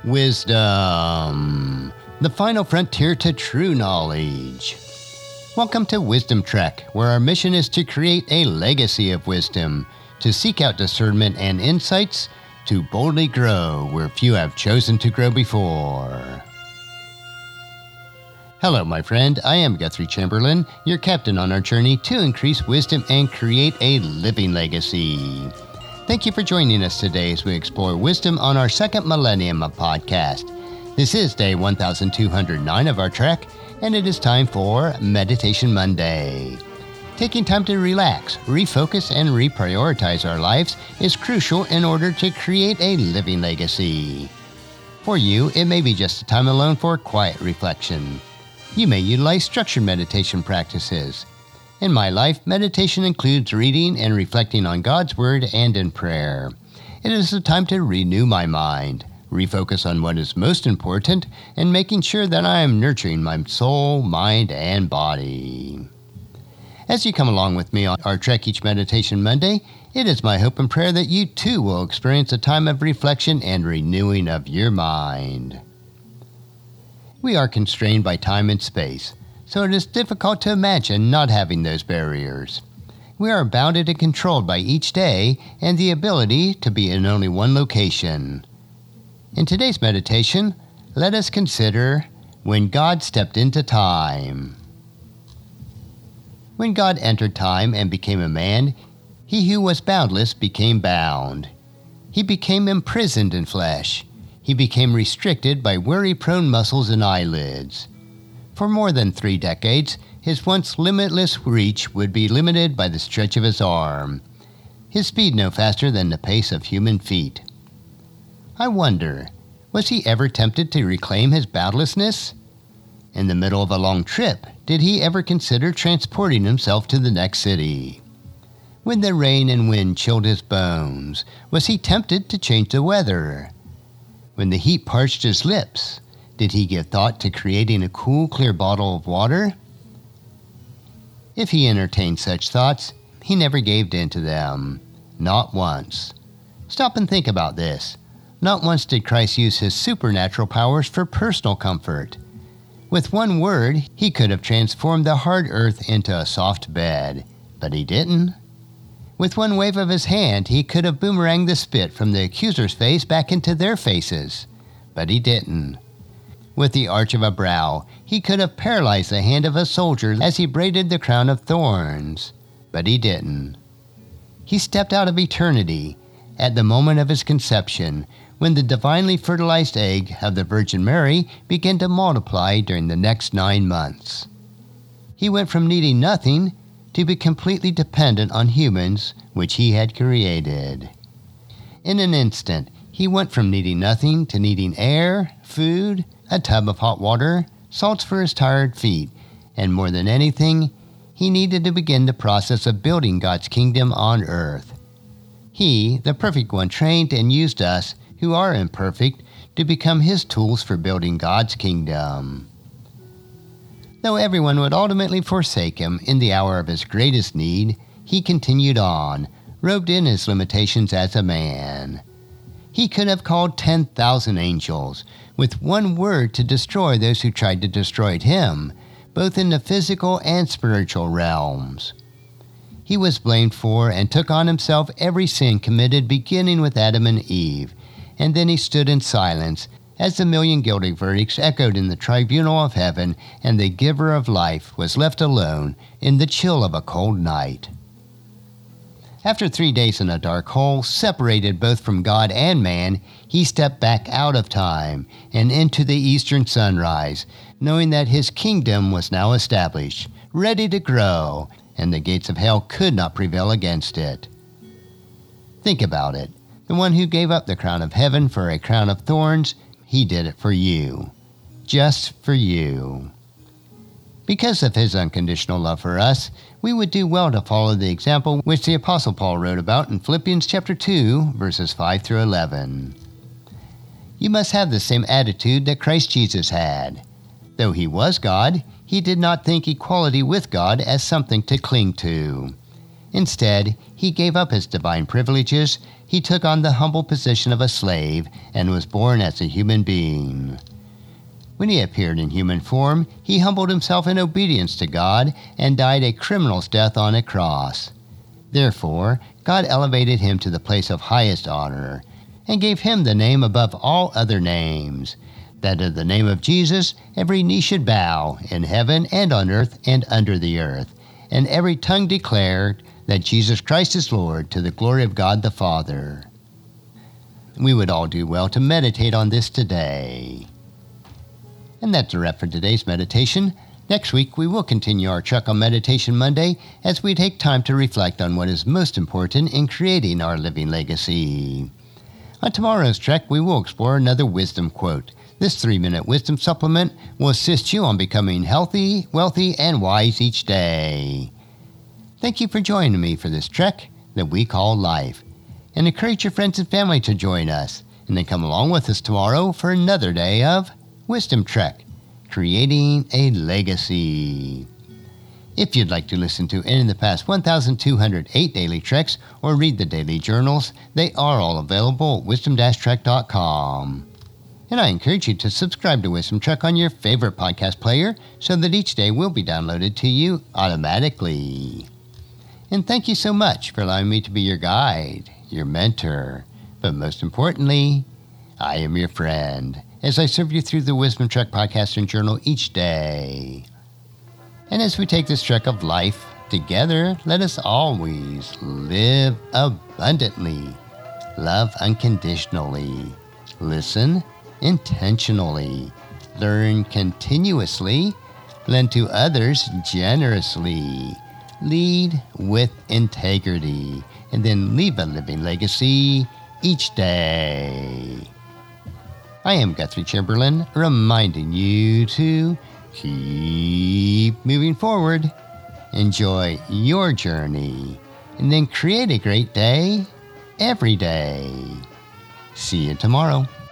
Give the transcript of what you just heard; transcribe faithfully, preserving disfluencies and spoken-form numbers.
Wisdom, the final frontier to true knowledge. Welcome to Wisdom Trek, where our mission is to create a legacy of wisdom, to seek out discernment and insights, to boldly grow where few have chosen to grow before. Hello, my friend. I am Guthrie Chamberlain, your captain on our journey to increase wisdom and create a living legacy. Thank you for joining us today as we explore wisdom on our second millennium of podcast. This is day one thousand two hundred nine of our trek, and it is time for Meditation Monday. Taking time to relax, refocus, and reprioritize our lives is crucial in order to create a living legacy. For you, it may be just a time alone for quiet reflection. You may utilize structured meditation practices. In my life, meditation includes reading and reflecting on God's Word and in prayer. It is a time to renew my mind, refocus on what is most important, and making sure that I am nurturing my soul, mind, and body. As you come along with me on our Trek Each Meditation Monday, it is my hope and prayer that you too will experience a time of reflection and renewing of your mind. We are constrained by time and space, so it is difficult to imagine not having those barriers. We are bounded and controlled by each day and the ability to be in only one location. In today's meditation, let us consider when God stepped into time. When God entered time and became a man, he who was boundless became bound. He became imprisoned in flesh. He became restricted by worry-prone muscles and eyelids. For more than three decades, his once limitless reach would be limited by the stretch of his arm, his speed no faster than the pace of human feet. I wonder, was he ever tempted to reclaim his boundlessness? In the middle of a long trip, did he ever consider transporting himself to the next city? When the rain and wind chilled his bones, was he tempted to change the weather? When the heat parched his lips, did he give thought to creating a cool, clear bottle of water? If he entertained such thoughts, he never gave in to them. Not once. Stop and think about this. Not once did Christ use his supernatural powers for personal comfort. With one word, he could have transformed the hard earth into a soft bed, but he didn't. With one wave of his hand, he could have boomeranged the spit from the accuser's face back into their faces, but he didn't. With the arch of a brow, he could have paralyzed the hand of a soldier as he braided the crown of thorns, but he didn't. He stepped out of eternity at the moment of his conception, when the divinely fertilized egg of the Virgin Mary began to multiply during the next nine months. He went from needing nothing to be completely dependent on humans, which he had created. In an instant, he went from needing nothing to needing air, food, a tub of hot water, salts for his tired feet, and more than anything, he needed to begin the process of building God's kingdom on earth. He, the perfect one, trained and used us, who are imperfect, to become his tools for building God's kingdom. Though everyone would ultimately forsake him in the hour of his greatest need, he continued on, robed in his limitations as a man. He could have called ten thousand angels, with one word to destroy those who tried to destroy him, both in the physical and spiritual realms. He was blamed for and took on himself every sin committed beginning with Adam and Eve, and then he stood in silence as the million guilty verdicts echoed in the tribunal of heaven, and the giver of life was left alone in the chill of a cold night. After three days in a dark hole, separated both from God and man, he stepped back out of time and into the eastern sunrise, knowing that his kingdom was now established, ready to grow, and the gates of hell could not prevail against it. Think about it. The one who gave up the crown of heaven for a crown of thorns, he did it for you. Just for you. Because of his unconditional love for us, we would do well to follow the example which the Apostle Paul wrote about in Philippians chapter two, verses five through eleven. You must have the same attitude that Christ Jesus had. Though he was God, he did not think equality with God as something to cling to. Instead, he gave up his divine privileges, he took on the humble position of a slave, and was born as a human being. When he appeared in human form, he humbled himself in obedience to God and died a criminal's death on a cross. Therefore, God elevated him to the place of highest honor, and gave him the name above all other names, that at the name of Jesus every knee should bow, in heaven and on earth and under the earth, and every tongue declare that Jesus Christ is Lord, to the glory of God the Father. We would all do well to meditate on this today. And that's a wrap for today's meditation. Next week, we will continue our trek on Meditation Monday as we take time to reflect on what is most important in creating our living legacy. On tomorrow's trek, we will explore another wisdom quote. This three-minute wisdom supplement will assist you on becoming healthy, wealthy, and wise each day. Thank you for joining me for this trek that we call life. And encourage your friends and family to join us, and then come along with us tomorrow for another day of Wisdom Trek, creating a legacy. If you'd like to listen to any of the past one thousand two hundred eight daily treks or read the daily journals, they are all available at wisdom dash trek dot com. And I encourage you to subscribe to Wisdom Trek on your favorite podcast player so that each day will be downloaded to you automatically. And thank you so much for allowing me to be your guide, your mentor, but most importantly, I am your friend as I serve you through the Wisdom Trek podcast and journal each day. And as we take this trek of life together, let us always live abundantly, love unconditionally, listen intentionally, learn continuously, lend to others generously, lead with integrity, and then leave a living legacy each day. I am Guthrie Chamberlain, reminding you to keep moving forward, enjoy your journey, and then create a great day every day. See you tomorrow.